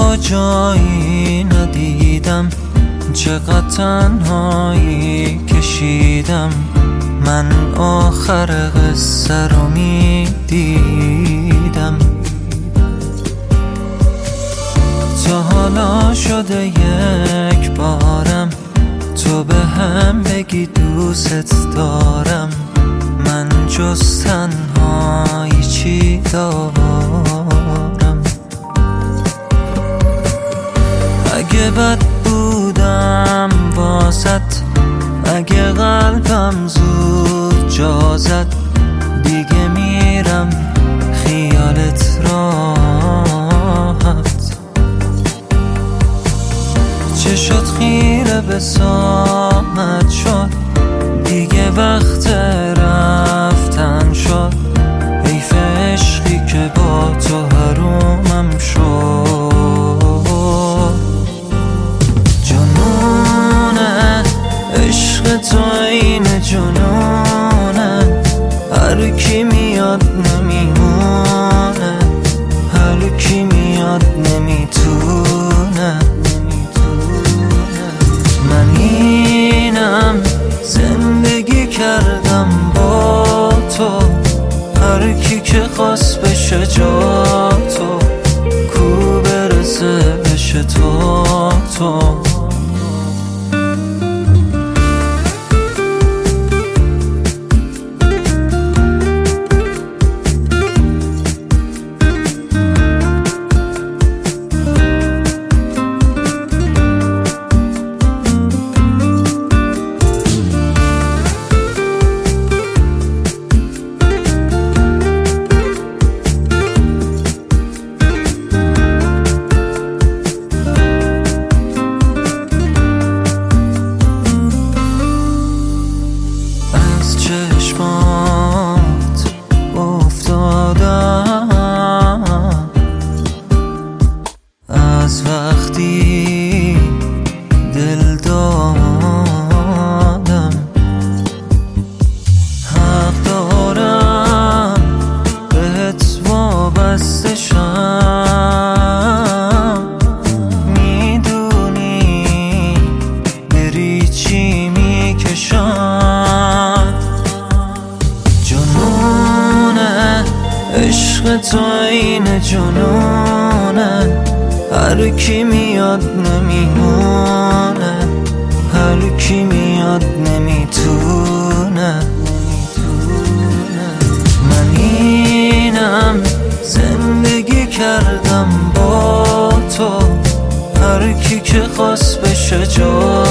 تو جایی ندیدم، چقدر تنهایی کشیدم. من آخر قصه رو میدیدم. تا حالا شده یک بارم تو به هم بگی دوست دارم. من جز تنهایی چی دارم؟ اگه بد بودم واسط، اگه قلبم زود جا زد، دیگه میرم خیالت راحت. چه شد خیره به ساعت شد، دیگه وقت رفتن شد. حیف عشقی که با تو حرومم شد. جنونه عشق تو این جنونه، هر کی میاد نمیمونه، هر کی میاد نمیتونه. من اینم زندگی کردم با تو، هر کی که خواست بشه جا تو، کو برسه بشه تو. چشمات افتادم از وقتی دل دادم. حق دارم بهت وابسته شم، میدونی بری چی میکشم. جنونه عشق تو این جنونه، هر کی میاد نمیمونه، هر کی میاد نمیتونه. من اینم زندگی کردم با تو، هر کی که خواست بشه جا